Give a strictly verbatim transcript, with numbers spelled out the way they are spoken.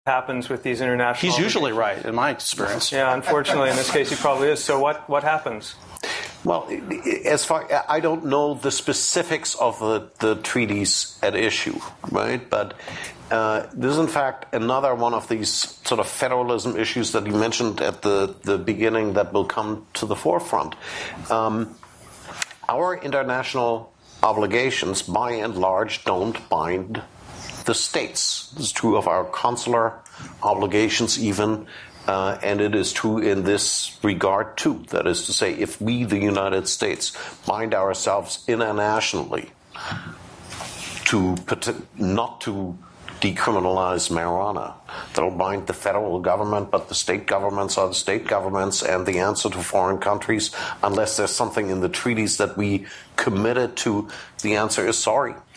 happens with these international... He's usually right, in my experience. Yeah, unfortunately, in this case, he probably is. So what, what happens? Well, as far I don't know the specifics of the, the treaties at issue, right? But uh, this is, in fact, another one of these sort of federalism issues that you mentioned at the, the beginning that will come to the forefront. Um, our international obligations, by and large, don't bind the states. This is true of our consular obligations even, uh, and it is true in this regard too. That is to say, if we, the United States, bind ourselves internationally to not to decriminalize marijuana, that'll bind the federal government, but the state governments are the state governments, and the answer to foreign countries, unless there's something in the treaties that we committed to, the answer is sorry.